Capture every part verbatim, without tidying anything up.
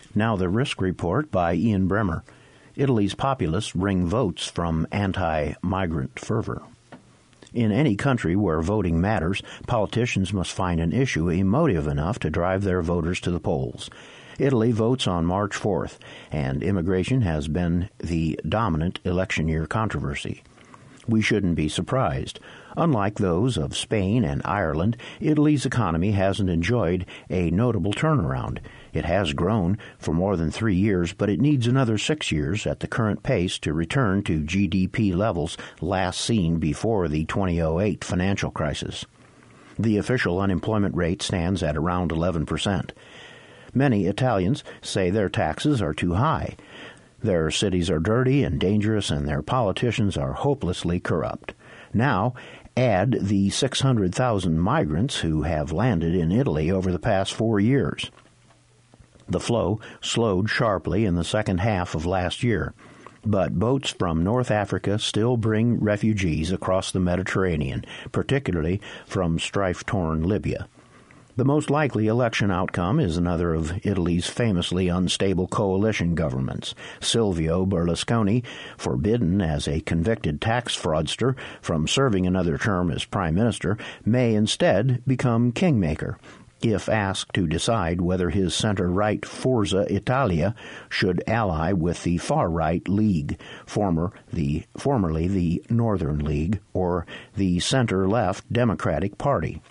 Now the Risk Report by Ian Bremmer. Italy's populists wring votes from anti-migrant fervor. In any country where voting matters, politicians must find an issue emotive enough to drive their voters to the polls. Italy votes on March fourth, and immigration has been the dominant election year controversy. We shouldn't be surprised. Unlike those of Spain and Ireland, Italy's economy hasn't enjoyed a notable turnaround. It has grown for more than three years, but it needs another six years at the current pace to return to G D P levels last seen before the two thousand eight financial crisis. The official unemployment rate stands at around eleven percent. Many Italians say their taxes are too high. Their cities are dirty and dangerous, and their politicians are hopelessly corrupt. Now, add the six hundred thousand migrants who have landed in Italy over the past four years. The flow slowed sharply in the second half of last year, but boats from North Africa still bring refugees across the Mediterranean, particularly from strife-torn Libya. The most likely election outcome is another of Italy's famously unstable coalition governments. Silvio Berlusconi, forbidden as a convicted tax fraudster from serving another term as prime minister, may instead become kingmaker if asked to decide whether his center-right Forza Italia should ally with the far-right League, former the, formerly the Northern League, or the center-left Democratic Party.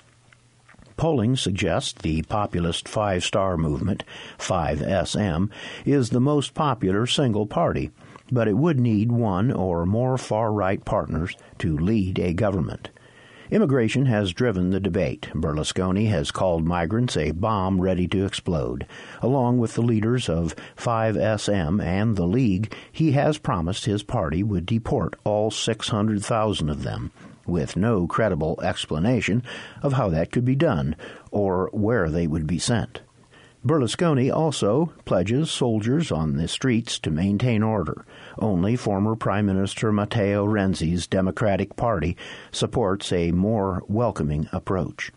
Polling suggests the populist Five Star Movement, five S M, is the most popular single party, but it would need one or more far-right partners to lead a government. Immigration has driven the debate. Berlusconi has called migrants a bomb ready to explode. Along with the leaders of five S M and the League, he has promised his party would deport all six hundred thousand of them, with no credible explanation of how that could be done or where they would be sent. Berlusconi also pledges soldiers on the streets to maintain order. Only former Prime Minister Matteo Renzi's Democratic Party supports a more welcoming approach.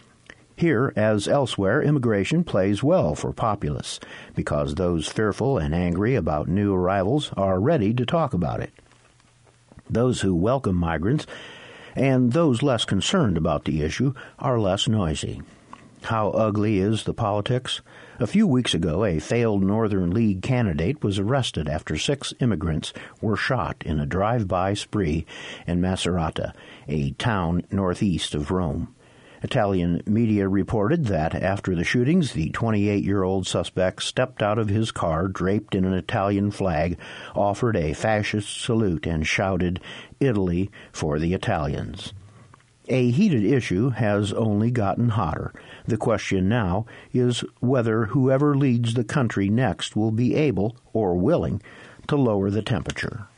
Here, as elsewhere, immigration plays well for populists, because those fearful and angry about new arrivals are ready to talk about it. Those who welcome migrants and those less concerned about the issue are less noisy. How ugly is the politics? A few weeks ago, a failed Northern League candidate was arrested after six immigrants were shot in a drive-by spree in Macerata, a town northeast of Rome. Italian media reported that after the shootings, the twenty-eight-year-old suspect stepped out of his car draped in an Italian flag, offered a fascist salute, and shouted, "Italy for the Italians." A heated issue has only gotten hotter. The question now is whether whoever leads the country next will be able or willing to lower the temperature.